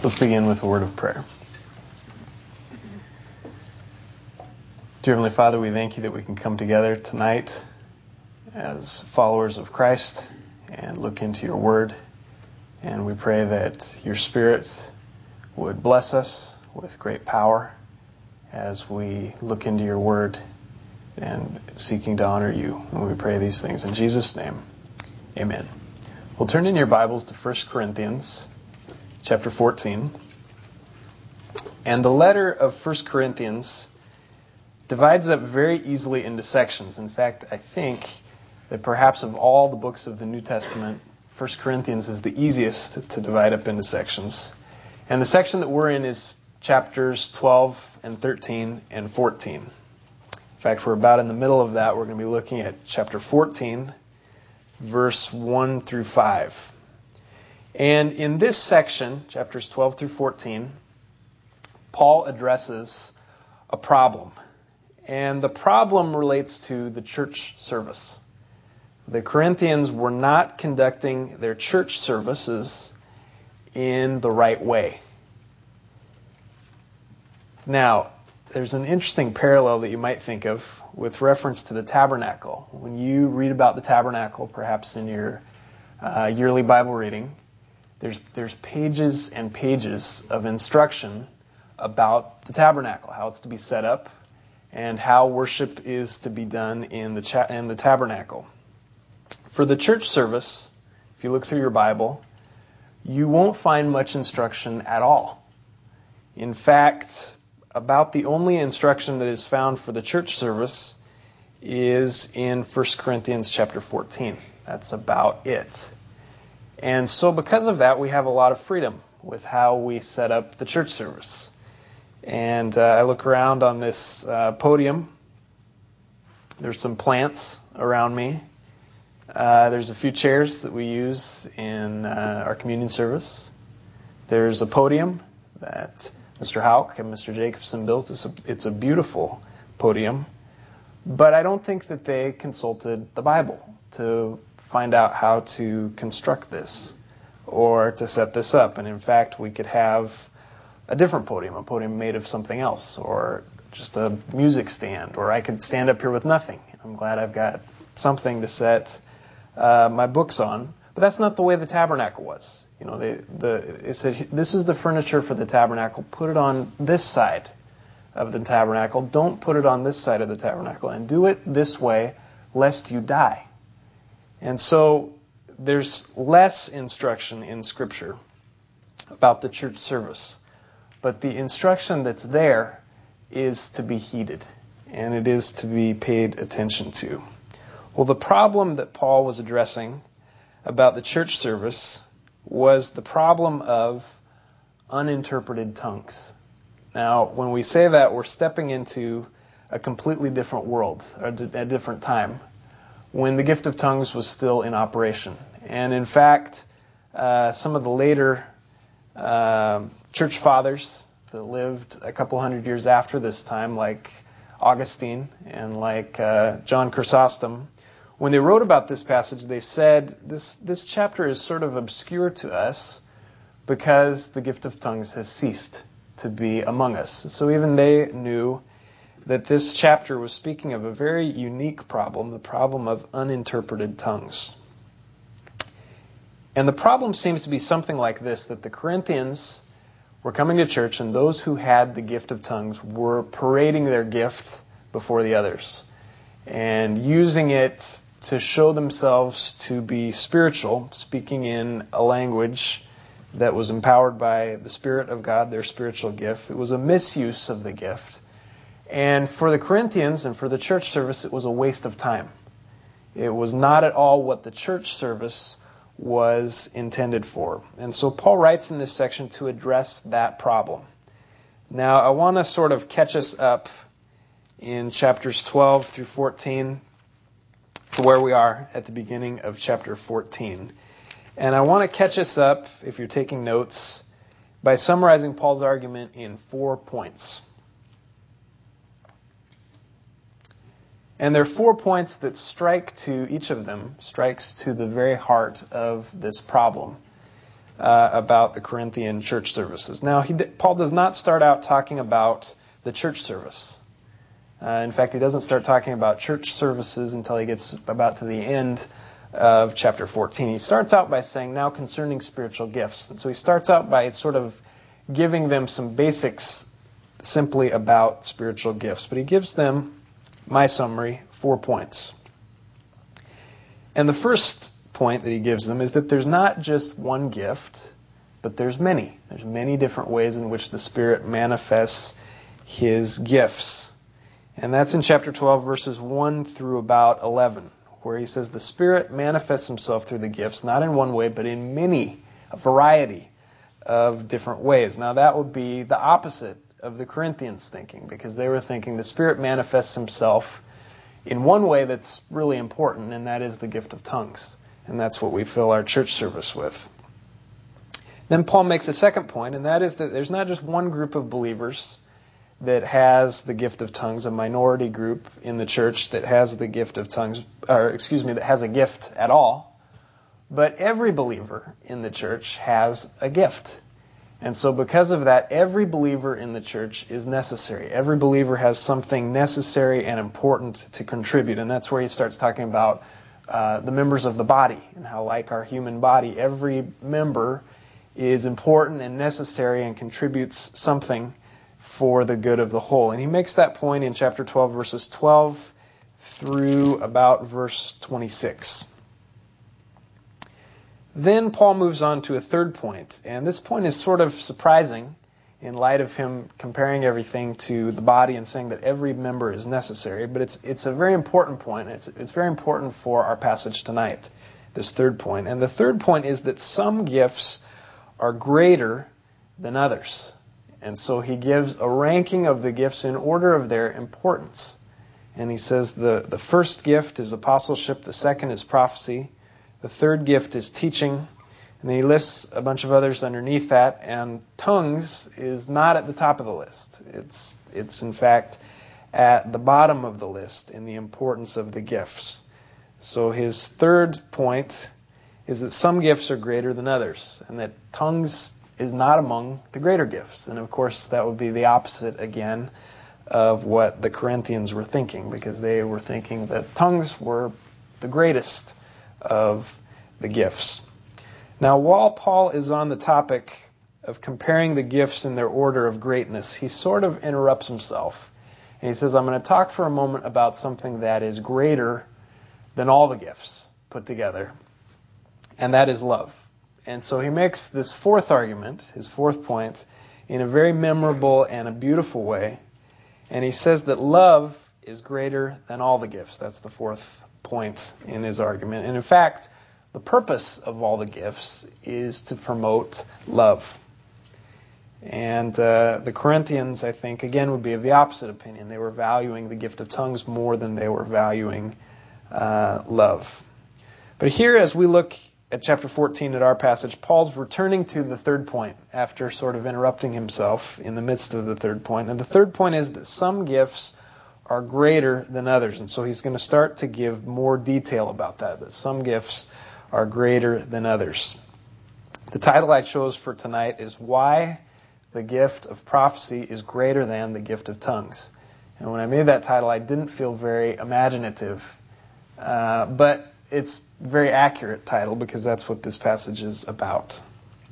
Let's begin with a word of prayer. Dear Heavenly Father, we thank you that we can come together tonight as followers of Christ and look into your word. And we pray that your Spirit would bless us with great power as we look into your word and seeking to honor you. And we pray these things in Jesus' name. Amen. We'll turn in your Bibles to 1 Corinthians chapter 14. And the letter of 1 Corinthians divides up very easily into sections. In fact, I think that perhaps of all the books of the New Testament, 1 Corinthians is the easiest to divide up into sections. And the section that we're in is chapters 12 and 13 and 14. In fact, we're about in the middle of that. We're going to be looking at chapter 14, verse 1 through 5. And in this section, chapters 12 through 14, Paul addresses a problem. And the problem relates to the church service. The Corinthians were not conducting their church services in the right way. Now, there's an interesting parallel that you might think of with reference to the tabernacle. When you read about the tabernacle, perhaps in your yearly Bible reading, there's pages and pages of instruction about the tabernacle, how it's to be set up, and how worship is to be done in the tabernacle. For the church service, if you look through your Bible, you won't find much instruction at all. In fact, about the only instruction that is found for the church service is in 1 Corinthians chapter 14. That's about it. And so because of that, we have a lot of freedom with how we set up the church service. And I look around on this podium. There's some plants around me. There's a few chairs that we use in our communion service. There's a podium that Mr. Hauk and Mr. Jacobson built. It's a beautiful podium. But I don't think that they consulted the Bible to find out how to construct this or to set this up. And in fact, we could have a different podium, a podium made of something else, or just a music stand, or I could stand up here with nothing. I'm glad I've got something to set my books on. But that's not the way the tabernacle was. You know, they said, this is the furniture for the tabernacle. Put it on this side of the tabernacle. Don't put it on this side of the tabernacle. And do it this way, lest you die. And so there's less instruction in Scripture about the church service. But the instruction that's there is to be heeded. And it is to be paid attention to. Well, the problem that Paul was addressing about the church service was the problem of uninterpreted tongues. Now, when we say that, we're stepping into a completely different world, or a different time, when the gift of tongues was still in operation. And in fact, some of the later church fathers that lived a couple hundred years after this time, like Augustine and like John Chrysostom, when they wrote about this passage, they said this chapter is sort of obscure to us because the gift of tongues has ceased to be among us. So even they knew that this chapter was speaking of a very unique problem, the problem of uninterpreted tongues. And the problem seems to be something like this, that the Corinthians were coming to church and those who had the gift of tongues were parading their gift before the others and using it to show themselves to be spiritual, speaking in a language that was empowered by the Spirit of God, their spiritual gift. It was a misuse of the gift. And for the Corinthians and for the church service, it was a waste of time. It was not at all what the church service was intended for. And so Paul writes in this section to address that problem. Now, I want to sort of catch us up in chapters 12 through 14 to where we are at the beginning of chapter 14. And I want to catch us up, if you're taking notes, by summarizing Paul's argument in 4 points. And there are 4 points that strike to, each of them strikes to the very heart of this problem. about the Corinthian church services. Now, Paul does not start out talking about the church service. In fact, he doesn't start talking about church services until he gets about to the end of chapter 14. He starts out by saying, now concerning spiritual gifts. And so he starts out by sort of giving them some basics simply about spiritual gifts. But he gives them, my summary, 4 points. And the first point that he gives them is that there's not just one gift, but there's many. There's many different ways in which the Spirit manifests His gifts. And that's in chapter 12, verses 1 through about 11, where he says the Spirit manifests Himself through the gifts, not in one way, but in many, a variety of different ways. Now that would be the opposite of the Corinthians' thinking, because they were thinking the Spirit manifests Himself in one way that's really important, and that is the gift of tongues. And that's what we fill our church service with. Then Paul makes a second point, and that is that there's not just one group of believers that has the gift of tongues, a minority group in the church that has the gift of tongues, that has a gift at all. But every believer in the church has a gift. And so because of that, every believer in the church is necessary. Every believer has something necessary and important to contribute. And that's where he starts talking about the members of the body, and how, like our human body, every member is important and necessary and contributes something for the good of the whole. And he makes that point in chapter 12, verses 12 through about verse 26. Then Paul moves on to a third point, and this point is sort of surprising in light of him comparing everything to the body and saying that every member is necessary, but it's a very important point. It's very important for our passage tonight, this third point. And the third point is that some gifts are greater than others. And so he gives a ranking of the gifts in order of their importance. And he says the first gift is apostleship, the second is prophecy, the third gift is teaching, and then he lists a bunch of others underneath that, and tongues is not at the top of the list. It's in fact at the bottom of the list in the importance of the gifts. So his third point is that some gifts are greater than others, and that tongues is not among the greater gifts. And of course, that would be the opposite, again, of what the Corinthians were thinking, because they were thinking that tongues were the greatest of the gifts. Now, while Paul is on the topic of comparing the gifts in their order of greatness, he sort of interrupts himself. And he says, I'm going to talk for a moment about something that is greater than all the gifts put together, and that is love. And so he makes this fourth argument, his fourth point, in a very memorable and a beautiful way. And he says that love is greater than all the gifts. That's the fourth point in his argument. And in fact, the purpose of all the gifts is to promote love. And the Corinthians, I think, again, would be of the opposite opinion. They were valuing the gift of tongues more than they were valuing love. But here, as we look at chapter 14 at our passage, Paul's returning to the third point after sort of interrupting himself in the midst of the third point. And the third point is that some gifts are greater than others. And so he's going to start to give more detail about that some gifts are greater than others. The title I chose for tonight is Why the Gift of Prophecy is Greater Than the Gift of Tongues. And when I made that title, I didn't feel very imaginative, but it's a very accurate title because that's what this passage is about.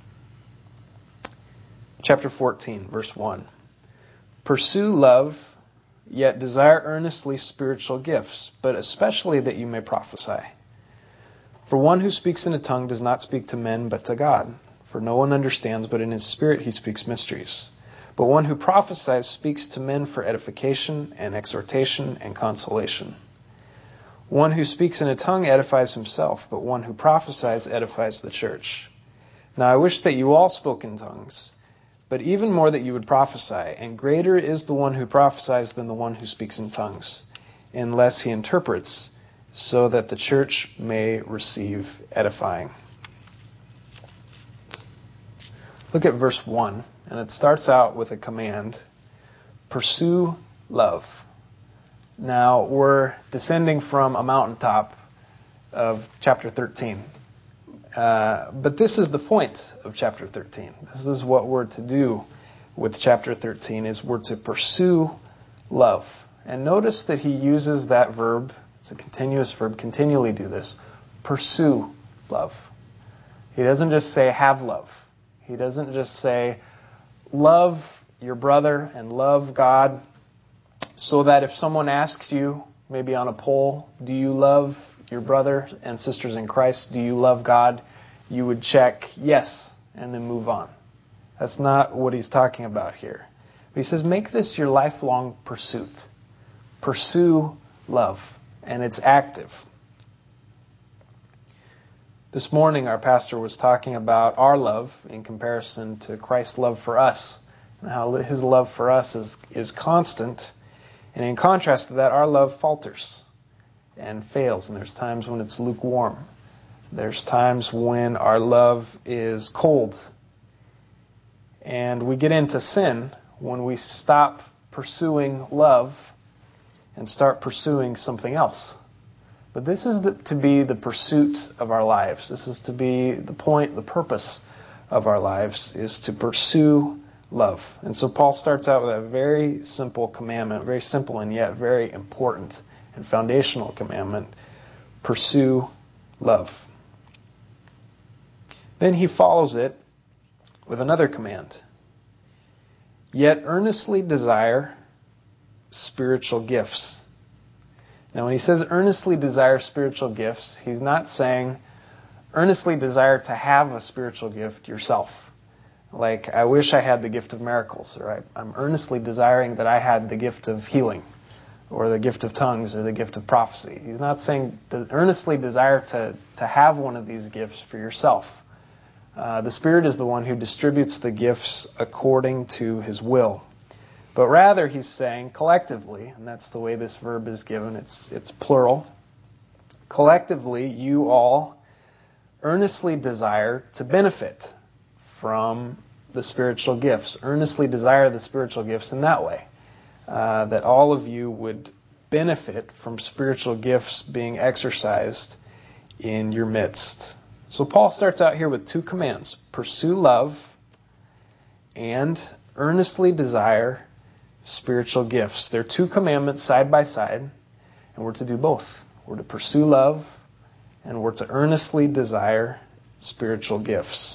Chapter 14, verse 1. Pursue love, yet desire earnestly spiritual gifts, but especially that you may prophesy. For one who speaks in a tongue does not speak to men but to God. For no one understands, but in his spirit he speaks mysteries. But one who prophesies speaks to men for edification and exhortation and consolation. One who speaks in a tongue edifies himself, but one who prophesies edifies the church. Now I wish that you all spoke in tongues, but even more that you would prophesy, and greater is the one who prophesies than the one who speaks in tongues, unless he interprets, so that the church may receive edifying. Look at verse 1, and it starts out with a command. Pursue love. Now, we're descending from a mountaintop of chapter 13. But this is the point of chapter 13. This is what we're to do with chapter 13, is we're to pursue love. And notice that he uses that verb. It's a continuous verb. Continually do this. Pursue love. He doesn't just say have love. He doesn't just say love your brother and love God, so that if someone asks you, maybe on a poll, do you love your brother and sisters in Christ? Do you love God? You would check yes and then move on. That's not what he's talking about here. But he says make this your lifelong pursuit. Pursue love. And it's active. This morning our pastor was talking about our love in comparison to Christ's love for us, and how his love for us is constant. And in contrast to that, our love falters and fails. And there's times when it's lukewarm. There's times when our love is cold. And we get into sin when we stop pursuing love and start pursuing something else. But this is to be the pursuit of our lives. This is to be the point, the purpose of our lives, is to pursue love. And so Paul starts out with a very simple commandment, very simple and yet very important and foundational commandment: pursue love. Then he follows it with another command: yet earnestly desire spiritual gifts. Now when he says earnestly desire spiritual gifts, he's not saying earnestly desire to have a spiritual gift yourself. Like, I wish I had the gift of miracles, or I'm earnestly desiring that I had the gift of healing, or the gift of tongues, or the gift of prophecy. He's not saying to earnestly desire to have one of these gifts for yourself. The Spirit is the one who distributes the gifts according to His will. But rather, he's saying collectively, and that's the way this verb is given, it's plural. Collectively, you all earnestly desire to benefit from the spiritual gifts. Earnestly desire the spiritual gifts in that way. That all of you would benefit from spiritual gifts being exercised in your midst. So Paul starts out here with two commands: pursue love and earnestly desire spiritual gifts. They're two commandments side by side, and we're to do both. We're to pursue love, and we're to earnestly desire spiritual gifts.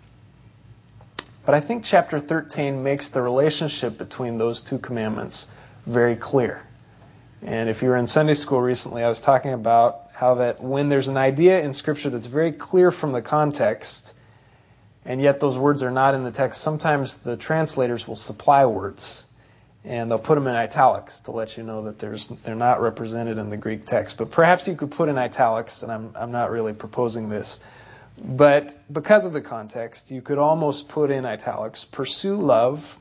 But I think chapter 13 makes the relationship between those two commandments very clear. And if you were in Sunday school recently, I was talking about how that when there's an idea in Scripture that's very clear from the context, and yet those words are not in the text, sometimes the translators will supply words, and they'll put them in italics to let you know that they're not represented in the Greek text. But perhaps you could put in italics, and I'm not really proposing this, but because of the context, you could almost put in italics: pursue love,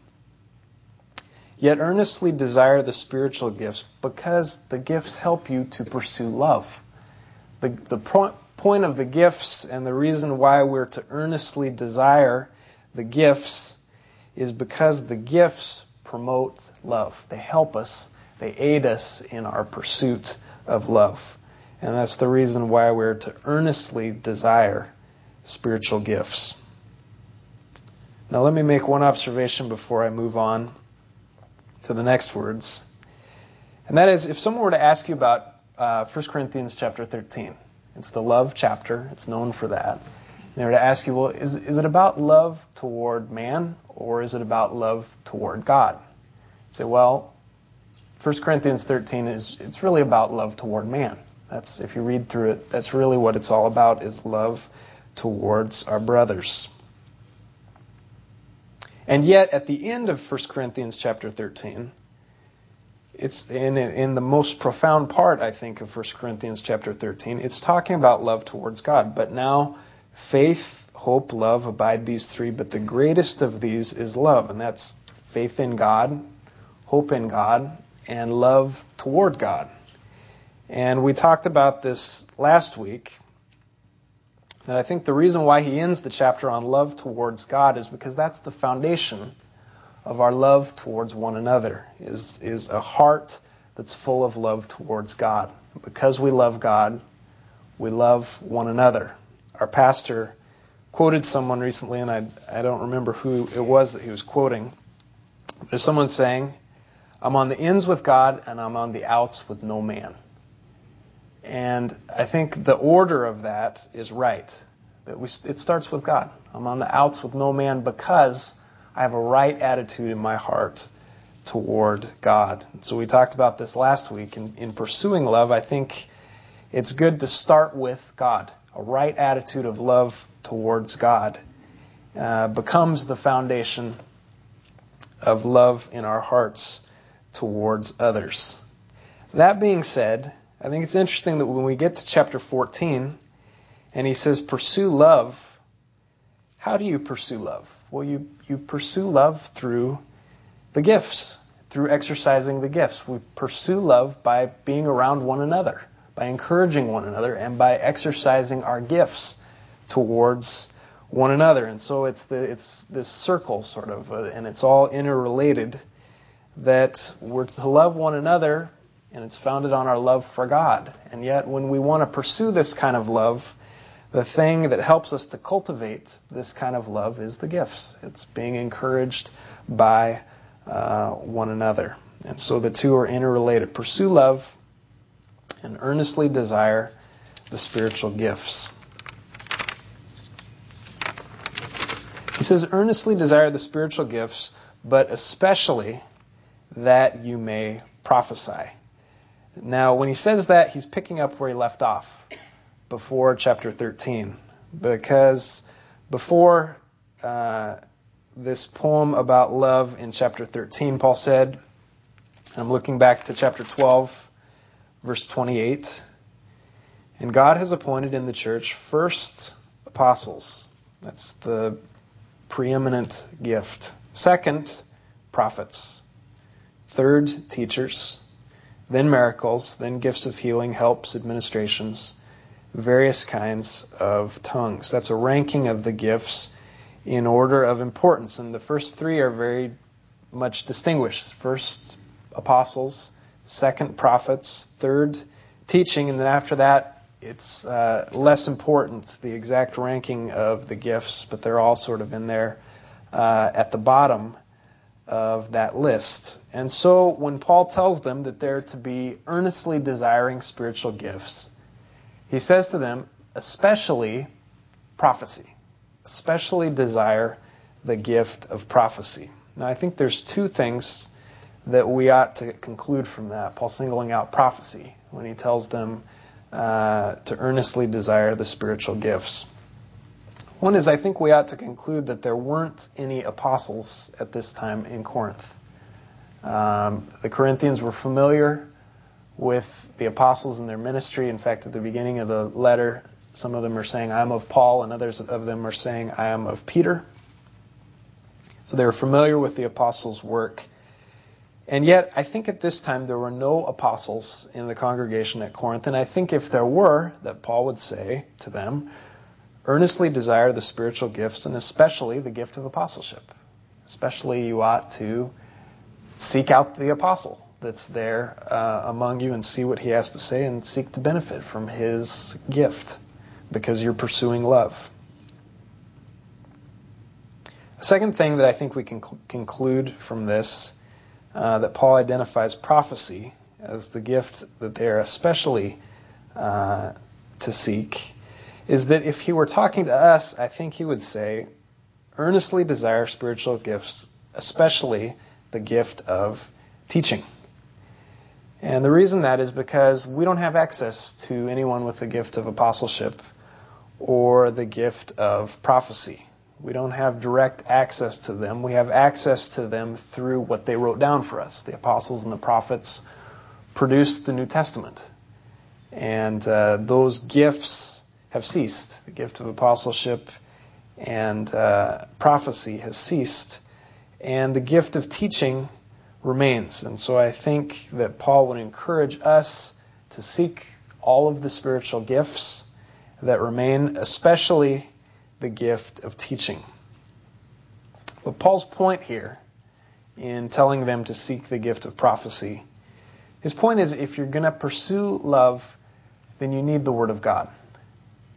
yet earnestly desire the spiritual gifts, because the gifts help you to pursue love. The point of the gifts and the reason why we're to earnestly desire the gifts is because the gifts promote love. They help us, they aid us in our pursuit of love. And that's the reason why we're to earnestly desire spiritual gifts. Now let me make one observation before I move on to the next words. And that is, if someone were to ask you about 1 Corinthians chapter 13, it's the love chapter, it's known for that. And they were to ask you, well, is it about love toward man, or is it about love toward God? You'd say, well, 1 Corinthians 13 it's really about love toward man. That's, if you read through it, that's really what it's all about, is love towards our brothers. And yet, at the end of 1 Corinthians chapter 13, it's in the most profound part, I think, of 1 Corinthians chapter 13, it's talking about love towards God. But now, faith, hope, love, abide, these three, but the greatest of these is love. And that's faith in God, hope in God, and love toward God. And we talked about this last week, that I think the reason why he ends the chapter on love towards God is because that's the foundation of our love towards one another, is a heart that's full of love towards God. Because we love God, we love one another. Our pastor quoted someone recently, and I don't remember who it was that he was quoting. There's someone saying, "I'm on the ins with God, and I'm on the outs with no man." And I think the order of that is right. It starts with God. I'm on the outs with no man because I have a right attitude in my heart toward God. And so we talked about this last week. In pursuing love, I think it's good to start with God. A right attitude of love towards God becomes the foundation of love in our hearts towards others. That being said, I think it's interesting that when we get to chapter 14, and he says, pursue love, how do you pursue love? Well, you pursue love through the gifts, through exercising the gifts. We pursue love by being around one another, by encouraging one another, and by exercising our gifts towards one another. And so it's this circle, sort of, and it's all interrelated, that we're to love one another, and it's founded on our love for God. And yet, when we want to pursue this kind of love, the thing that helps us to cultivate this kind of love is the gifts. It's being encouraged by one another. And so the two are interrelated. Pursue love and earnestly desire the spiritual gifts. He says, earnestly desire the spiritual gifts, but especially that you may prophesy. Now, when he says that, he's picking up where he left off before chapter 13. Because before this poem about love in chapter 13, Paul said, I'm looking back to chapter 12, verse 28, and God has appointed in the church first apostles. That's the preeminent gift. Second, prophets. Third, teachers. Then miracles. Then gifts of healing, helps, administrations. Various kinds of tongues. That's a ranking of the gifts in order of importance. And the first three are very much distinguished. First, apostles. Second, prophets. Third, teaching. And then after that, it's less important, the exact ranking of the gifts, but they're all sort of in there at the bottom of that list. And so when Paul tells them that they're to be earnestly desiring spiritual gifts, he says to them, especially prophecy. Especially desire the gift of prophecy. Now, I think there's two things that we ought to conclude from that. Paul singling out prophecy when he tells them to earnestly desire the spiritual gifts. One is, I think we ought to conclude that there weren't any apostles at this time in Corinth. The Corinthians were familiar with the apostles and their ministry. In fact, at the beginning of the letter, some of them are saying, I am of Paul, and others of them are saying, I am of Peter. So they were familiar with the apostles' work. And yet, I think at this time there were no apostles in the congregation at Corinth, and I think if there were, that Paul would say to them, earnestly desire the spiritual gifts, and especially the gift of apostleship. Especially you ought to seek out the apostle that's there among you and see what he has to say and seek to benefit from his gift because you're pursuing love. A second thing that I think we can conclude from this, that Paul identifies prophecy as the gift that they are especially to seek, is that if he were talking to us, I think he would say, earnestly desire spiritual gifts, especially the gift of teaching. And the reason that is because we don't have access to anyone with the gift of apostleship or the gift of prophecy. We don't have direct access to them. We have access to them through what they wrote down for us. The apostles and the prophets produced the New Testament. And those gifts have ceased. The gift of apostleship and prophecy has ceased. And the gift of teaching remains. And so I think that Paul would encourage us to seek all of the spiritual gifts that remain, especially the gift of teaching. But Paul's point here in telling them to seek the gift of prophecy, his point is if you're going to pursue love, then you need the Word of God.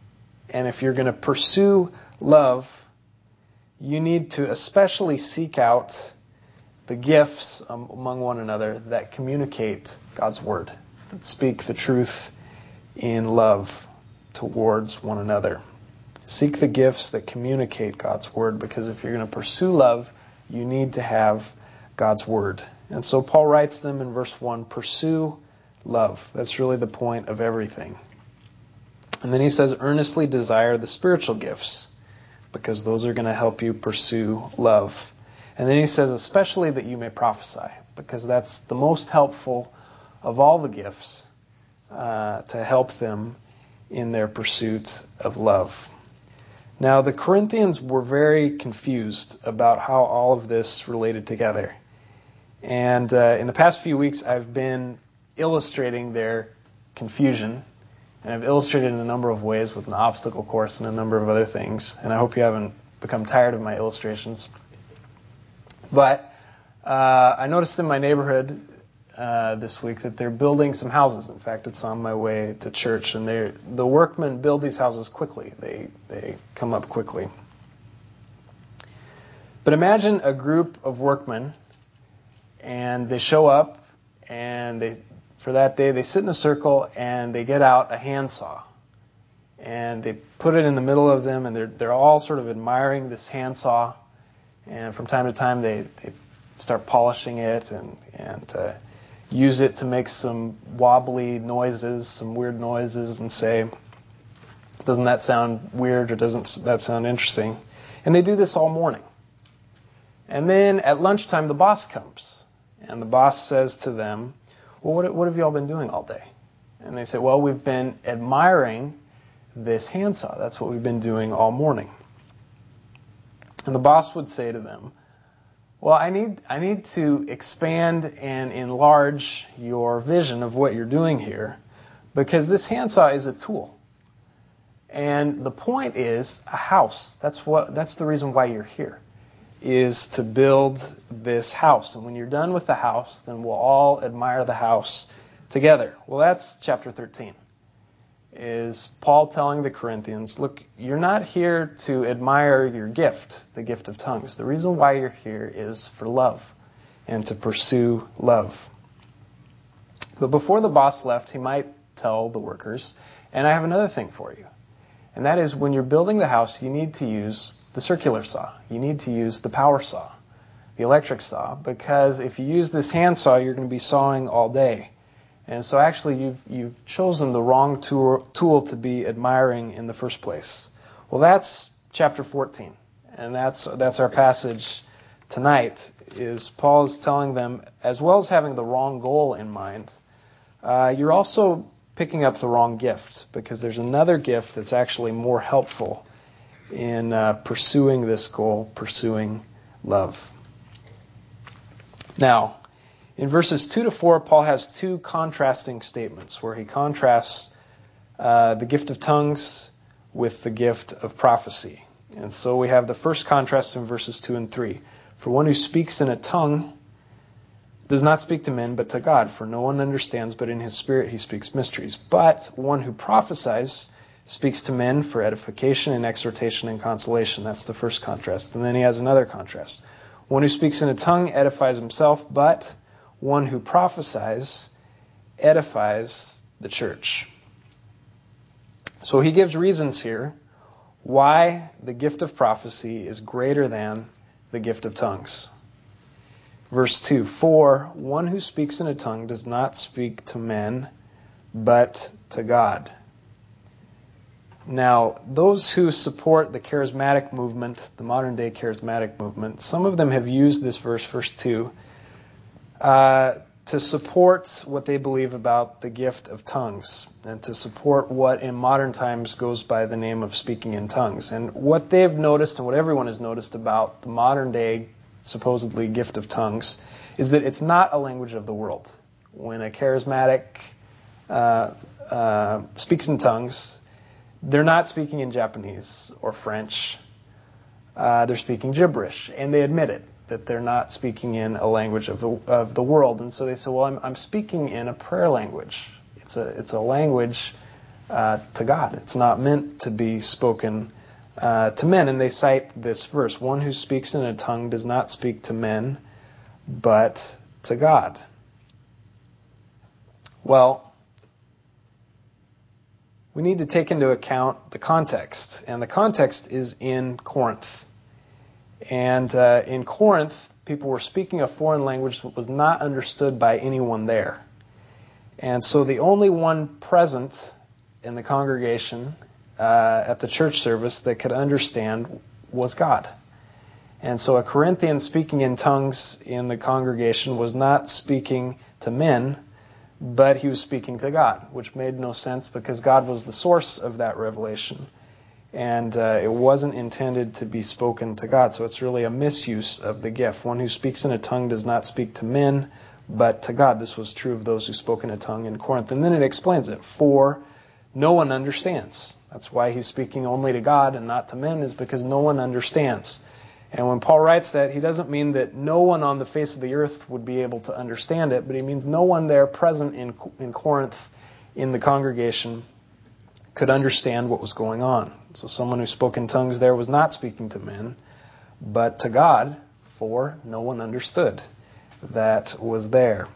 And if you're going to pursue love, you need to especially seek out the gifts among one another that communicate God's Word, that speak the truth in love towards one another. Seek the gifts that communicate God's Word, because if you're going to pursue love, you need to have God's Word. And so Paul writes them in verse 1, pursue love. That's really the point of everything. And then he says, earnestly desire the spiritual gifts, because those are going to help you pursue love. And then he says, especially that you may prophesy, because that's the most helpful of all the gifts to help them in their pursuit of love. Now, the Corinthians were very confused about how all of this related together. And in the past few weeks, I've been illustrating their confusion. And I've illustrated in a number of ways with an obstacle course and a number of other things. And I hope you haven't become tired of my illustrations. But I noticed in my neighborhood this week that they're building some houses. In fact, it's on my way to church. And the workmen build these houses quickly. They come up quickly. But imagine a group of workmen, and they show up, and for that day they sit in a circle, and they get out a handsaw. And they put it in the middle of them, and they're all sort of admiring this handsaw. And from time to time they start polishing it and use it to make some wobbly noises, some weird noises, and say, doesn't that sound weird, or doesn't that sound interesting? And they do this all morning. And then at lunchtime the boss comes, and the boss says to them, well, what have you all been doing all day? And they say, well, we've been admiring this handsaw. That's what we've been doing all morning. And the boss would say to them, well, I need to expand and enlarge your vision of what you're doing here, because this handsaw is a tool. And the point is a house. That's the reason why you're here, is to build this house. And when you're done with the house, then we'll all admire the house together. Well, that's chapter 13. Is Paul telling the Corinthians, look, you're not here to admire your gift, the gift of tongues. The reason why you're here is for love and to pursue love. But before the boss left, he might tell the workers, and I have another thing for you. And that is, when you're building the house, you need to use the circular saw. You need to use the power saw, the electric saw, because if you use this hand saw, you're going to be sawing all day. And so actually you've chosen the wrong tool to be admiring in the first place. Well, that's chapter 14. And that's our passage tonight, is Paul is telling them, as well as having the wrong goal in mind, you're also picking up the wrong gift, because there's another gift that's actually more helpful in pursuing this goal, pursuing love. Now, in verses 2 to 4, Paul has two contrasting statements where he contrasts the gift of tongues with the gift of prophecy. And so we have the first contrast in verses 2 and 3. For one who speaks in a tongue does not speak to men but to God, for no one understands, but in his spirit he speaks mysteries. But one who prophesies speaks to men for edification and exhortation and consolation. That's the first contrast. And then he has another contrast. One who speaks in a tongue edifies himself, but one who prophesies edifies the church. So he gives reasons here why the gift of prophecy is greater than the gift of tongues. Verse 2, for one who speaks in a tongue does not speak to men, but to God. Now, those who support the charismatic movement, the modern day charismatic movement, some of them have used this verse 2, to support what they believe about the gift of tongues, and to support what in modern times goes by the name of speaking in tongues. And what they've noticed, and what everyone has noticed about the modern day supposedly gift of tongues, is that it's not a language of the world. When a charismatic speaks in tongues, they're not speaking in Japanese or French. They're speaking gibberish, and they admit it, that they're not speaking in a language of the world. And so they say, well, I'm speaking in a prayer language. It's a language to God. It's not meant to be spoken to men. And they cite this verse, one who speaks in a tongue does not speak to men, but to God. Well, we need to take into account the context. And the context is in Corinth. And in Corinth, people were speaking a foreign language that was not understood by anyone there. And so the only one present in the congregation at the church service that could understand was God. And so a Corinthian speaking in tongues in the congregation was not speaking to men, but he was speaking to God, which made no sense because God was the source of that revelation. And it wasn't intended to be spoken to God. So it's really a misuse of the gift. One who speaks in a tongue does not speak to men, but to God. This was true of those who spoke in a tongue in Corinth. And then it explains it. For no one understands. That's why he's speaking only to God and not to men, is because no one understands. And when Paul writes that, he doesn't mean that no one on the face of the earth would be able to understand it, but he means no one there present in Corinth in the congregation could understand what was going on. So someone who spoke in tongues there was not speaking to men, but to God, for no one understood that was there.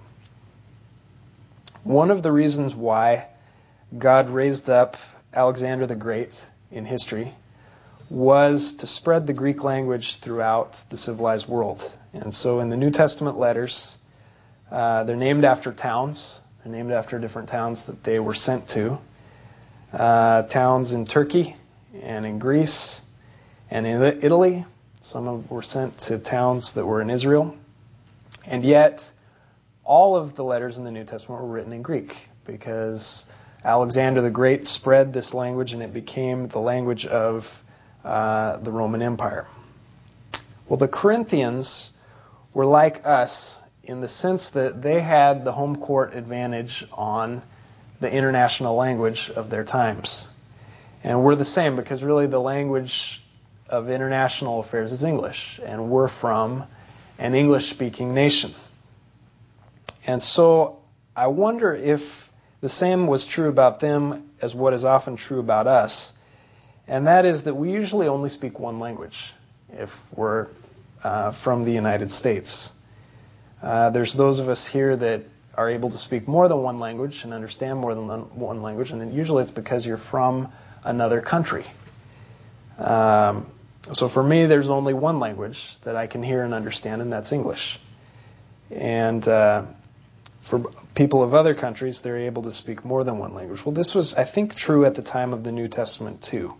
One of the reasons why God raised up Alexander the Great in history was to spread the Greek language throughout the civilized world. And so in the New Testament letters, they're named after towns. They're named after different towns that they were sent to. Towns in Turkey and in Greece and in Italy. Some of them were sent to towns that were in Israel. And yet, all of the letters in the New Testament were written in Greek because Alexander the Great spread this language and it became the language of the Roman Empire. Well, the Corinthians were like us in the sense that they had the home court advantage on the international language of their times. And we're the same because really the language of international affairs is English, and we're from an English-speaking nation. And so I wonder if the same was true about them as what is often true about us. And that is that we usually only speak one language if we're from the United States. There's those of us here that are able to speak more than one language and understand more than one language, and usually it's because you're from another country. So for me, there's only one language that I can hear and understand, and that's English. And for people of other countries, they're able to speak more than one language. Well, this was, I think, true at the time of the New Testament, too.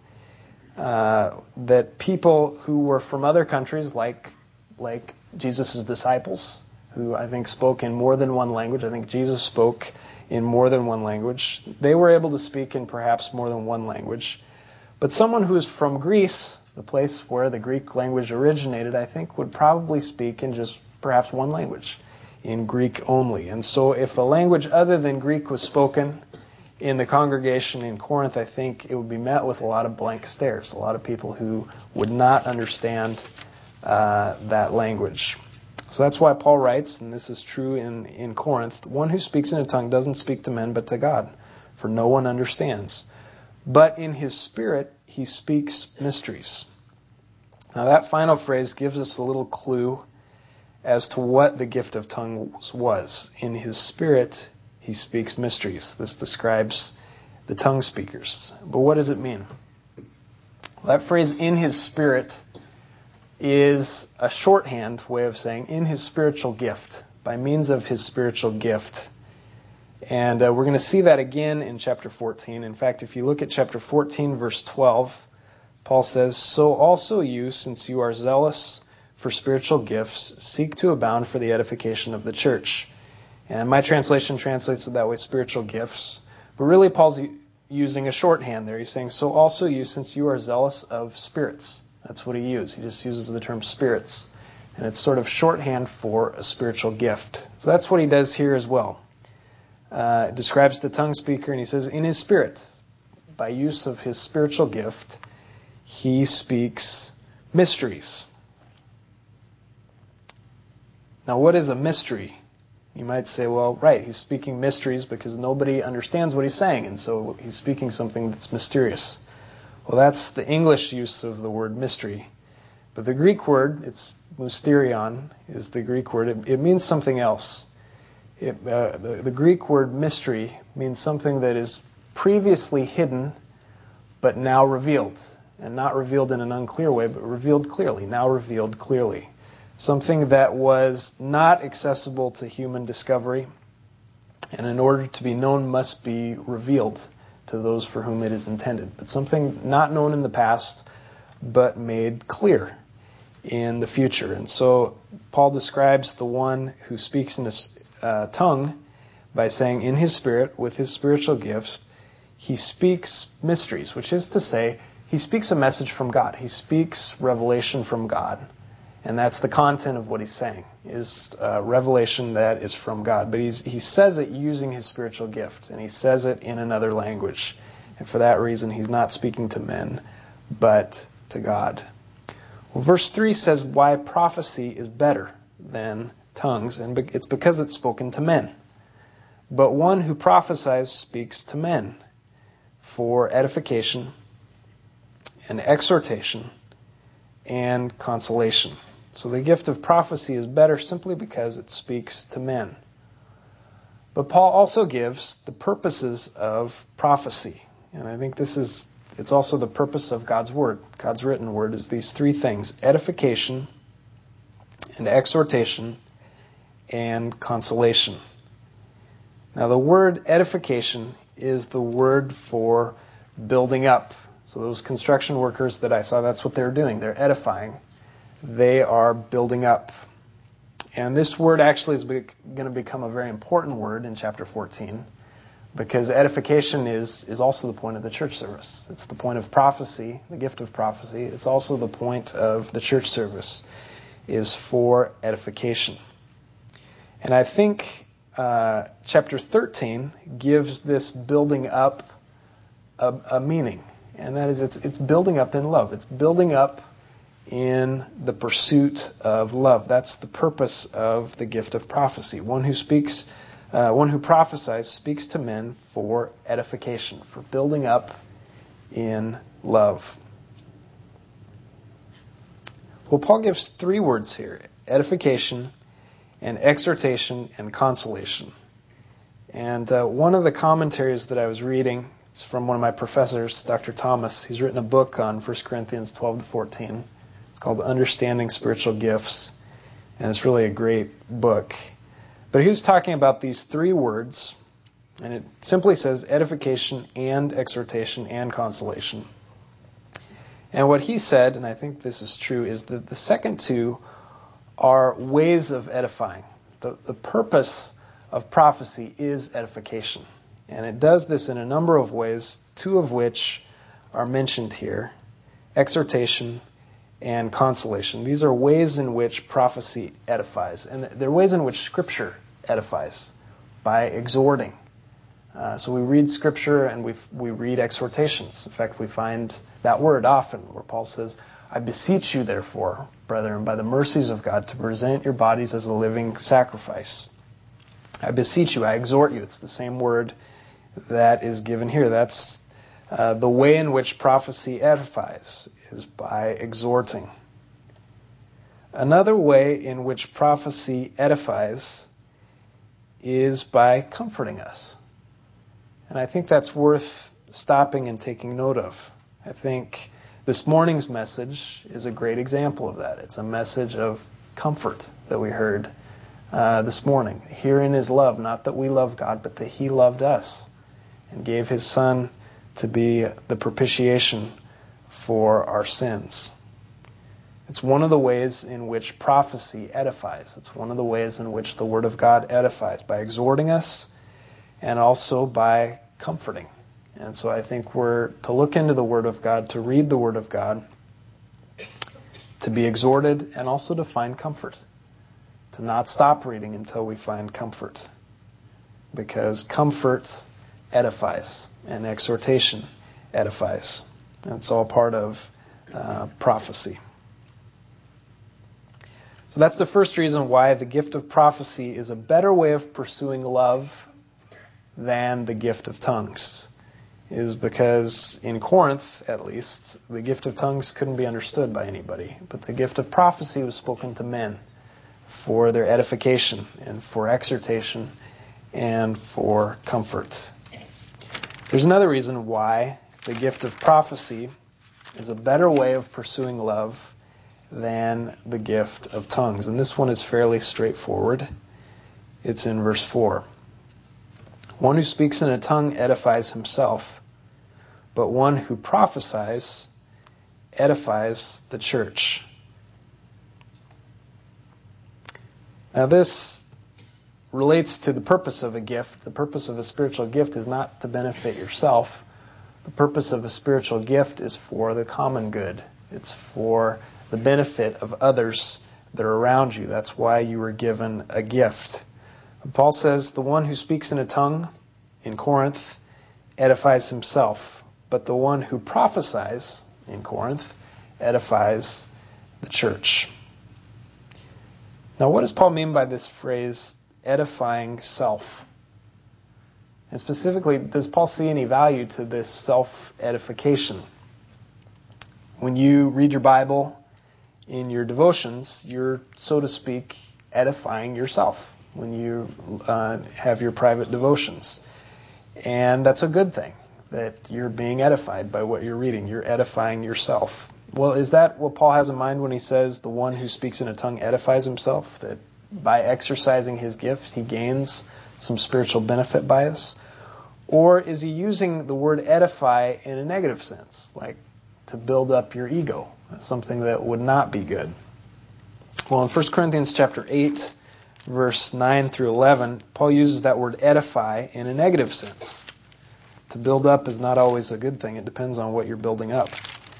That people who were from other countries, like Jesus' disciples, who I think spoke in more than one language, I think Jesus spoke in more than one language, they were able to speak in perhaps more than one language. But someone who is from Greece, the place where the Greek language originated, I think would probably speak in just perhaps one language, in Greek only. And so if a language other than Greek was spoken in the congregation in Corinth, I think it would be met with a lot of blank stares, a lot of people who would not understand that language. So that's why Paul writes, and this is true in Corinth, one who speaks in a tongue doesn't speak to men but to God, for no one understands. But in his spirit he speaks mysteries. Now that final phrase gives us a little clue as to what the gift of tongues was. In his spirit he speaks mysteries. This describes the tongue speakers. But what does it mean? Well, that phrase, in his spirit, is a shorthand way of saying in his spiritual gift, by means of his spiritual gift. And we're going to see that again in chapter 14. In fact, if you look at chapter 14, verse 12, Paul says, "So also you, since you are zealous for spiritual gifts, seek to abound for the edification of the church." And my translation translates it that way, spiritual gifts. But really, Paul's using a shorthand there. He's saying, so also you, since you are zealous of spirits. That's what he used. He just uses the term spirits. And it's sort of shorthand for a spiritual gift. So that's what he does here as well. It describes the tongue speaker, and he says, in his spirit, by use of his spiritual gift, he speaks mysteries. Now, what is a mystery? You might say, well, right, he's speaking mysteries because nobody understands what he's saying, and so he's speaking something that's mysterious. Well, that's the English use of the word mystery. But the Greek word, it's mysterion, is the Greek word. It means something else. The Greek word mystery means something that is previously hidden, but now revealed. And not revealed in an unclear way, but revealed clearly, now revealed clearly. Something that was not accessible to human discovery, and in order to be known must be revealed to those for whom it is intended. But something not known in the past, but made clear in the future. And so Paul describes the one who speaks in a tongue by saying, in his spirit, with his spiritual gifts, he speaks mysteries, which is to say, he speaks a message from God. He speaks revelation from God. And that's the content of what he's saying, is revelation that is from God. But he says it using his spiritual gift, and he says it in another language. And for that reason, he's not speaking to men, but to God. Well, verse 3 says why prophecy is better than tongues, and it's because it's spoken to men. But one who prophesies speaks to men for edification and exhortation and consolation. So the gift of prophecy is better simply because it speaks to men. But Paul also gives the purposes of prophecy. And I think it's also the purpose of God's Word. God's written Word is these three things: edification and exhortation and consolation. Now the word edification is the word for building up. So those construction workers that I saw, that's what they're doing. They're edifying. They are building up. And this word actually is going to become a very important word in chapter 14, because edification is also the point of the church service. It's the point of prophecy, the gift of prophecy. It's also the point of the church service, is for edification. And I think chapter 13 gives this building up a meaning. And that is, it's building up in love. It's building up in the pursuit of love. That's the purpose of the gift of prophecy. One who prophesies speaks to men for edification, for building up in love. Well, Paul gives three words here: edification and exhortation and consolation. And one of the commentaries that I was reading, it's from one of my professors, Dr. Thomas. He's written a book on 1 Corinthians 12 to 14. It's called Understanding Spiritual Gifts, and it's really a great book. But he was talking about these three words, and it simply says edification and exhortation and consolation. And what he said, and I think this is true, is that the second two are ways of edifying. The purpose of prophecy is edification. And it does this in a number of ways, two of which are mentioned here: exhortation and consolation. These are ways in which prophecy edifies. And they're ways in which Scripture edifies, by exhorting. So we read Scripture and we read exhortations. In fact, we find that word often where Paul says, I beseech you, therefore, brethren, by the mercies of God, to present your bodies as a living sacrifice. I beseech you, I exhort you. It's the same word that is given here. That's the way in which prophecy edifies, is by exhorting. Another way in which prophecy edifies is by comforting us. And I think that's worth stopping and taking note of. I think this morning's message is a great example of that. It's a message of comfort that we heard this morning. Herein is love, not that we love God, but that He loved us and gave His Son to be the propitiation for our sins. It's one of the ways in which prophecy edifies. It's one of the ways in which the Word of God edifies, by exhorting us and also by comforting. And so I think we're to look into the Word of God, to read the Word of God, to be exhorted, and also to find comfort. To not stop reading until we find comfort. Because comfort edifies, and exhortation edifies. And it's all part of prophecy. So that's the first reason why the gift of prophecy is a better way of pursuing love than the gift of tongues, is because in Corinth, at least, the gift of tongues couldn't be understood by anybody. But the gift of prophecy was spoken to men for their edification and for exhortation and for comfort. There's another reason why the gift of prophecy is a better way of pursuing love than the gift of tongues. And this one is fairly straightforward. It's in verse 4. One who speaks in a tongue edifies himself, but one who prophesies edifies the church. Now this relates to the purpose of a gift. The purpose of a spiritual gift is not to benefit yourself. The purpose of a spiritual gift is for the common good. It's for the benefit of others that are around you. That's why you were given a gift. Paul says the one who speaks in a tongue in Corinth edifies himself, but the one who prophesies in Corinth edifies the church. Now, what does Paul mean by this phrase, edifying self? And specifically, does Paul see any value to this self-edification? When you read your Bible in your devotions, you're, so to speak, edifying yourself when you have your private devotions. And that's a good thing, that you're being edified by what you're reading. You're edifying yourself. Well, is that what Paul has in mind when he says the one who speaks in a tongue edifies himself? That by exercising his gift, he gains some spiritual benefit by us? Or is he using the word edify in a negative sense, like to build up your ego? That's something that would not be good. Well, in 1 Corinthians chapter 8, verse 9 through 11, Paul uses that word edify in a negative sense. To build up is not always a good thing. It depends on what you're building up.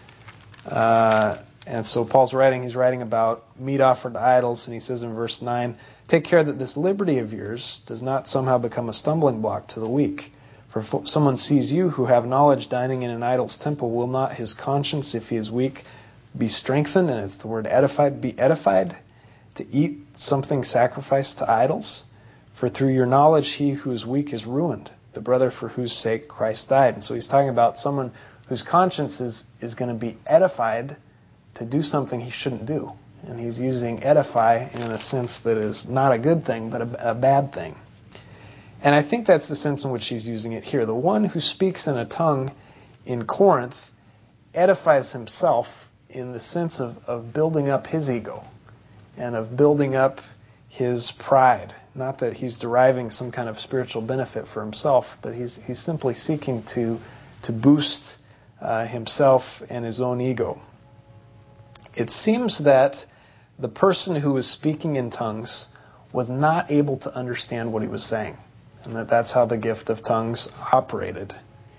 And so Paul's writing, he's writing about meat offered to idols, and he says in verse 9, take care that this liberty of yours does not somehow become a stumbling block to the weak. For if someone sees you who have knowledge dining in an idol's temple, will not his conscience, if he is weak, be strengthened? And it's the word edified, be edified, to eat something sacrificed to idols? For through your knowledge he who is weak is ruined, the brother for whose sake Christ died. And so he's talking about someone whose conscience is going to be edified to do something he shouldn't do. And he's using edify in a sense that is not a good thing, but a bad thing. And I think that's the sense in which he's using it here. The one who speaks in a tongue in Corinth edifies himself in the sense of building up his ego and of building up his pride. Not that he's deriving some kind of spiritual benefit for himself, but he's simply seeking to boost himself and his own ego. It seems that the person who was speaking in tongues was not able to understand what he was saying, and that's how the gift of tongues operated.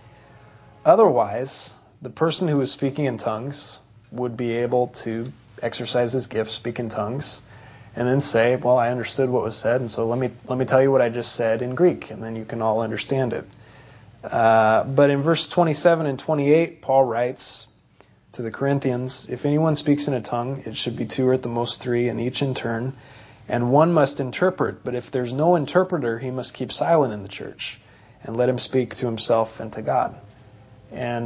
Otherwise, the person who was speaking in tongues would be able to exercise his gift, speak in tongues, and then say, well, I understood what was said, and so let me tell you what I just said in Greek, and then you can all understand it. But in verse 27 and 28, Paul writes to the Corinthians, if anyone speaks in a tongue, it should be two or at the most three, and each in turn, and one must interpret. But if there's no interpreter, he must keep silent in the church, and let him speak to himself and to God. And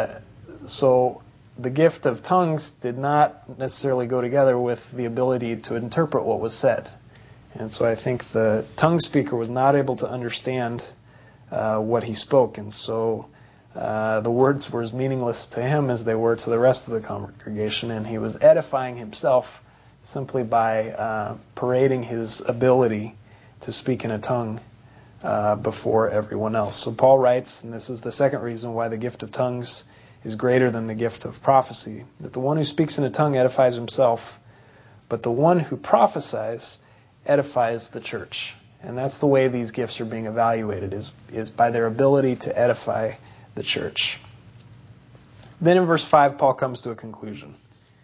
so the gift of tongues did not necessarily go together with the ability to interpret what was said. And so I think the tongue speaker was not able to understand what he spoke, and so the words were as meaningless to him as they were to the rest of the congregation, and he was edifying himself simply by parading his ability to speak in a tongue before everyone else. So Paul writes, and this is the second reason why the gift of tongues is greater than the gift of prophecy, that the one who speaks in a tongue edifies himself, but the one who prophesies edifies the church. And that's the way these gifts are being evaluated, is by their ability to edify the church. Then in verse 5, Paul comes to a conclusion.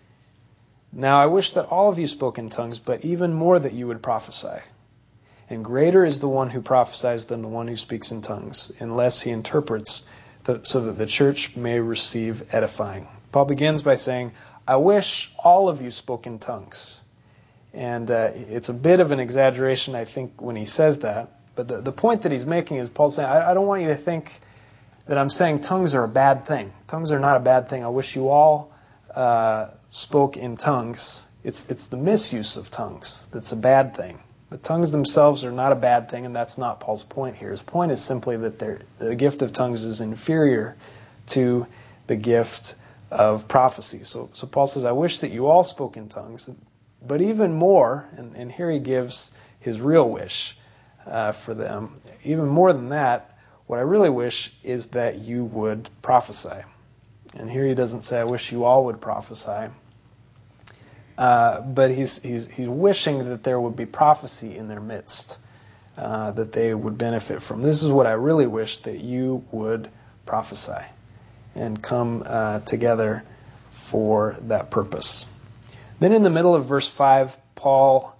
Now I wish that all of you spoke in tongues, but even more that you would prophesy. And greater is the one who prophesies than the one who speaks in tongues, unless he interprets, so that the church may receive edifying. Paul begins by saying, I wish all of you spoke in tongues. And it's a bit of an exaggeration, I think, when he says that. But the point that he's making is Paul's saying, I don't want you to think that I'm saying tongues are a bad thing. Tongues are not a bad thing. I wish you all spoke in tongues. It's the misuse of tongues that's a bad thing. The tongues themselves are not a bad thing, and that's not Paul's point here. His point is simply that the gift of tongues is inferior to the gift of prophecy. So Paul says, I wish that you all spoke in tongues, but even more, and here he gives his real wish for them, even more than that, what I really wish is that you would prophesy. And here he doesn't say, I wish you all would prophesy. But he's wishing that there would be prophecy in their midst, that they would benefit from. This is what I really wish, that you would prophesy and come together for that purpose. Then in the middle of verse 5, Paul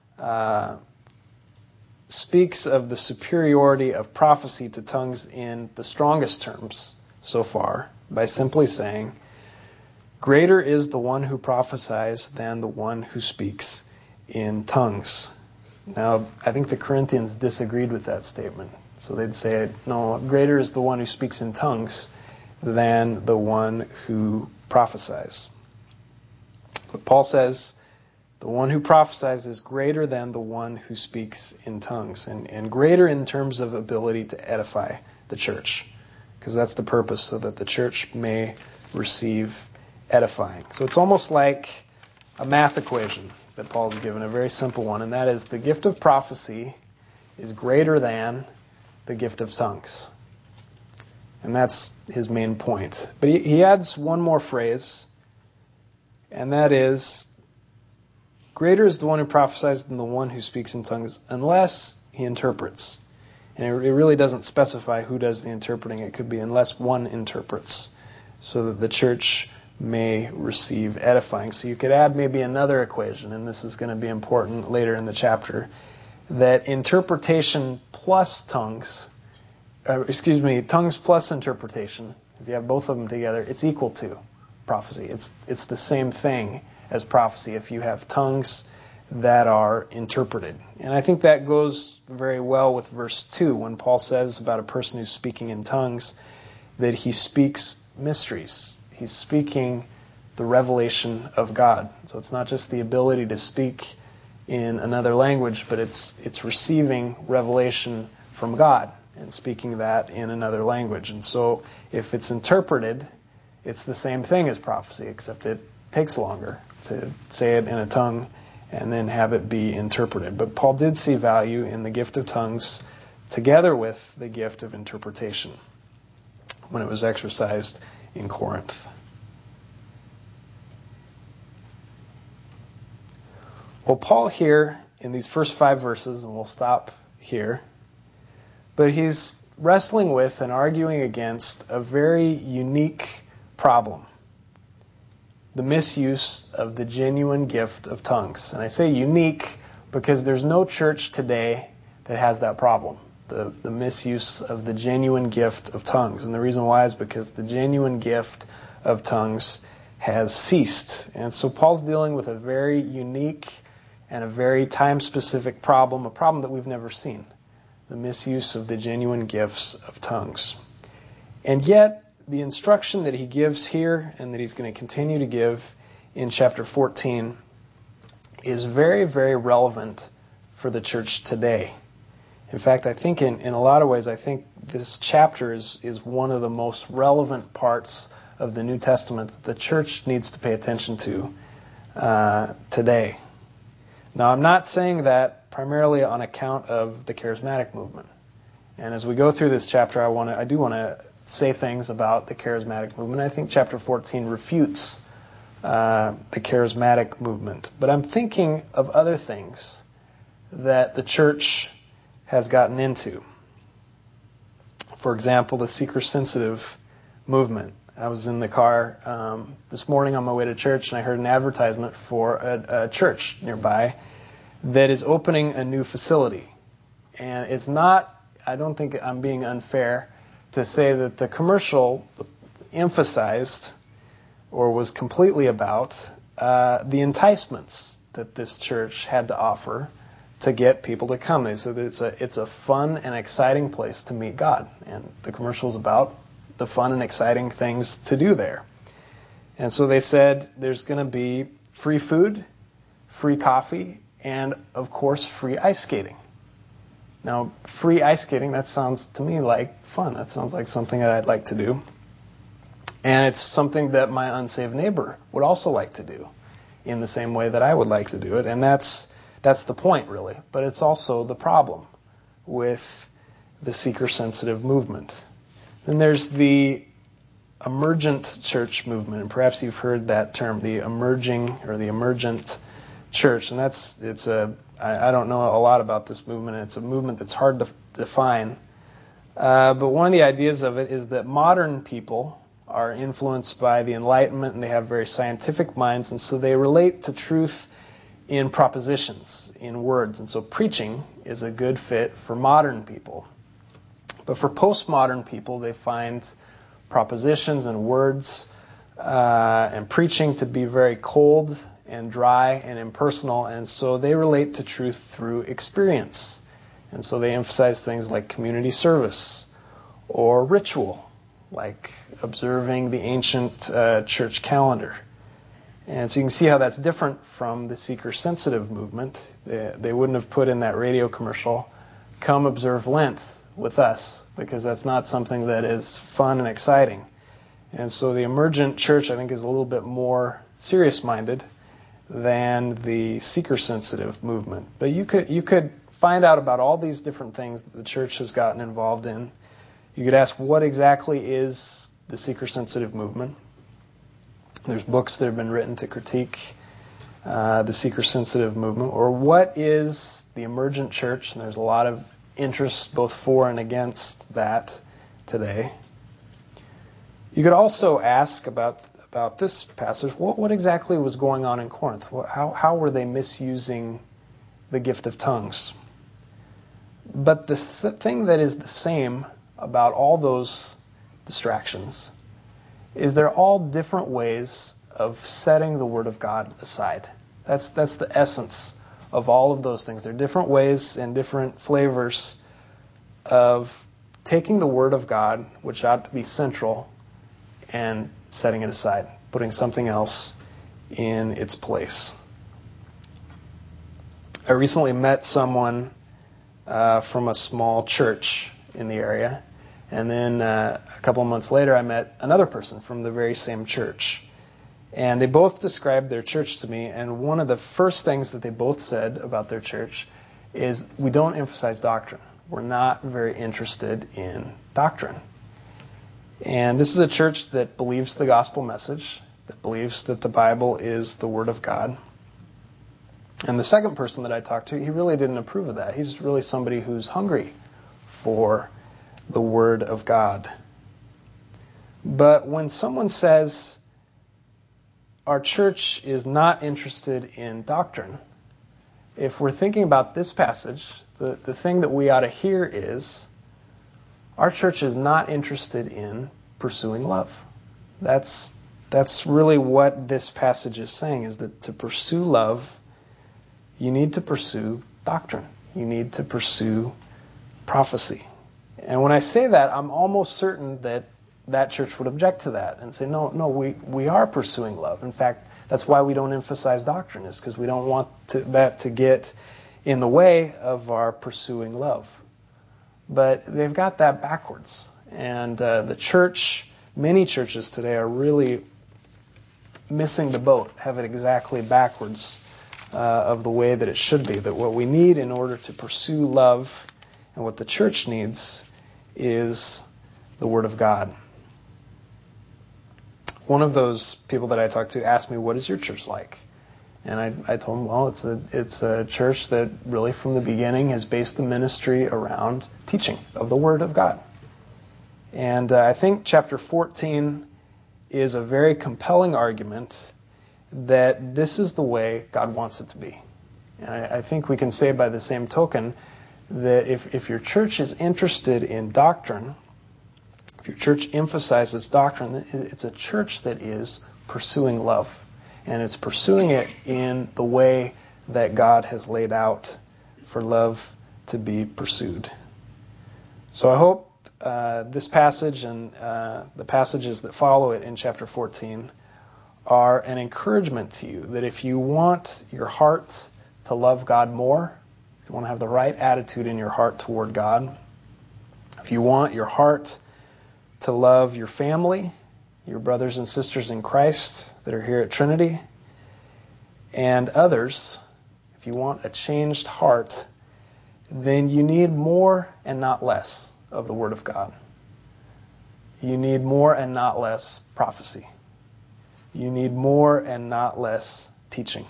speaks of the superiority of prophecy to tongues in the strongest terms so far by simply saying, greater is the one who prophesies than the one who speaks in tongues. Now, I think the Corinthians disagreed with that statement. So they'd say, no, greater is the one who speaks in tongues than the one who prophesies. But Paul says, the one who prophesies is greater than the one who speaks in tongues, and greater in terms of ability to edify the church, because that's the purpose, so that the church may receive edifying. So it's almost like a math equation that Paul's given, a very simple one, and that is the gift of prophecy is greater than the gift of tongues. And that's his main point. But he adds one more phrase, and that is, greater is the one who prophesies than the one who speaks in tongues, unless he interprets. And it really doesn't specify who does the interpreting. It could be unless one interprets, so that the church may receive edifying. So you could add maybe another equation, and this is going to be important later in the chapter, that interpretation plus tongues plus interpretation, if you have both of them together, it's equal to prophecy. It's the same thing as prophecy if you have tongues that are interpreted. And I think that goes very well with verse 2 when Paul says about a person who's speaking in tongues that he speaks mysteries. He's speaking the revelation of God. So it's not just the ability to speak in another language, but it's receiving revelation from God and speaking that in another language. And so if it's interpreted, it's the same thing as prophecy, except it takes longer to say it in a tongue and then have it be interpreted. But Paul did see value in the gift of tongues together with the gift of interpretation when it was exercised in Corinth. Well, Paul here in these first 5 verses, and we'll stop here, but he's wrestling with and arguing against a very unique problem: the misuse of the genuine gift of tongues. And I say unique because there's no church today that has that problem, the misuse of the genuine gift of tongues. And the reason why is because the genuine gift of tongues has ceased. And so Paul's dealing with a very unique and a very time-specific problem, a problem that we've never seen: the misuse of the genuine gifts of tongues. And yet, the instruction that he gives here and that he's going to continue to give in chapter 14 is very, very relevant for the church today. In fact, I think in a lot of ways, I think this chapter is one of the most relevant parts of the New Testament that the church needs to pay attention to today. Now, I'm not saying that primarily on account of the charismatic movement. And as we go through this chapter, I do want to say things about the charismatic movement. I think chapter 14 refutes the charismatic movement. But I'm thinking of other things that the church has gotten into. For example, the seeker-sensitive movement. I was in the car this morning on my way to church, and I heard an advertisement for a church nearby that is opening a new facility. And it's not, I don't think I'm being unfair to say that the commercial emphasized or was completely about the enticements that this church had to offer to get people to come. They said it's a fun and exciting place to meet God. And the commercial's about the fun and exciting things to do there. And so they said there's going to be free food, free coffee, and of course free ice skating. Now, free ice skating, that sounds to me like fun. That sounds like something that I'd like to do. And it's something that my unsaved neighbor would also like to do in the same way that I would like to do it. And that's the point, really. But it's also the problem with the seeker-sensitive movement. Then there's the emergent church movement, and perhaps you've heard that term, the emerging or the emergent church. And I don't know a lot about this movement. It's a movement that's hard to define. But one of the ideas of it is that modern people are influenced by the Enlightenment, and they have very scientific minds, and so they relate to truth in propositions, in words. And so preaching is a good fit for modern people. But for postmodern people, they find propositions and words and preaching to be very cold and dry and impersonal, and so they relate to truth through experience. And so they emphasize things like community service or ritual, like observing the ancient church calendar. And so you can see how that's different from the seeker-sensitive movement. They wouldn't have put in that radio commercial, "Come observe Lent with us," because that's not something that is fun and exciting. And so the emergent church, I think, is a little bit more serious-minded than the seeker-sensitive movement. But you could find out about all these different things that the church has gotten involved in. You could ask, what exactly is the seeker-sensitive movement? There's books that have been written to critique the seeker-sensitive movement. Or what is the emergent church? And there's a lot of interest both for and against that today. You could also ask about this passage, what exactly was going on in Corinth? How were they misusing the gift of tongues? But the thing that is the same about all those distractions is they're all different ways of setting the Word of God aside. That's the essence of all of those things. They're different ways and different flavors of taking the Word of God, which ought to be central, and setting it aside, putting something else in its place. I recently met someone from a small church in the area, and then a couple of months later I met another person from the very same church. And they both described their church to me, and one of the first things that they both said about their church is, we don't emphasize doctrine. We're not very interested in doctrine. And this is a church that believes the gospel message, that believes that the Bible is the Word of God. And the second person that I talked to, he really didn't approve of that. He's really somebody who's hungry for the Word of God. But when someone says, our church is not interested in doctrine, if we're thinking about this passage, the thing that we ought to hear is, our church is not interested in pursuing love. That's really what this passage is saying, is that to pursue love, you need to pursue doctrine. You need to pursue prophecy. And when I say that, I'm almost certain that church would object to that and say, no, we are pursuing love. In fact, that's why we don't emphasize doctrine, is because we don't want that to get in the way of our pursuing love. But they've got that backwards. And the church, many churches today are really missing the boat, have it exactly backwards of the way that it should be. That what we need in order to pursue love, and what the church needs, is the Word of God. One of those people that I talked to asked me, what is your church like? And I told him, well, it's a church that really from the beginning has based the ministry around teaching of the Word of God. And I think chapter 14 is a very compelling argument that this is the way God wants it to be. And I think we can say by the same token that if your church is interested in doctrine, if your church emphasizes doctrine, it's a church that is pursuing love. and it's pursuing it in the way that God has laid out for love to be pursued. So I hope this passage and the passages that follow it in chapter 14 are an encouragement to you that if you want your heart to love God more, if you want to have the right attitude in your heart toward God, if you want your heart to love your family, your brothers and sisters in Christ that are here at Trinity, and others, if you want a changed heart, then you need more and not less of the Word of God. You need more and not less prophecy. You need more and not less teaching.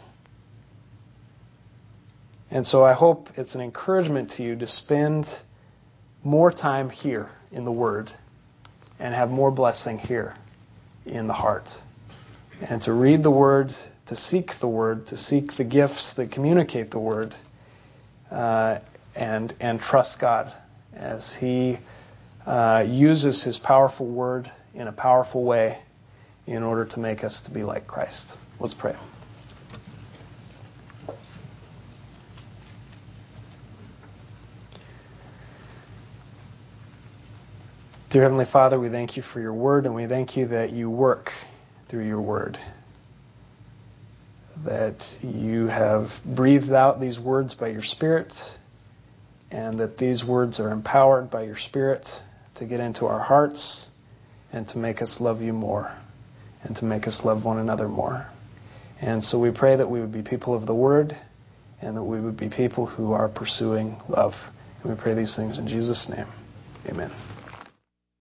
And so I hope it's an encouragement to you to spend more time here in the Word and have more blessing here in the heart. And to read the Word, to seek the gifts that communicate the Word, and trust God as He uses His powerful Word in a powerful way in order to make us to be like Christ. Let's pray. Dear Heavenly Father, we thank you for your Word, and we thank you that you work through your Word. That you have breathed out these words by your Spirit, and that these words are empowered by your Spirit to get into our hearts and to make us love you more and to make us love one another more. And so we pray that we would be people of the Word and that we would be people who are pursuing love. And we pray these things in Jesus' name. Amen.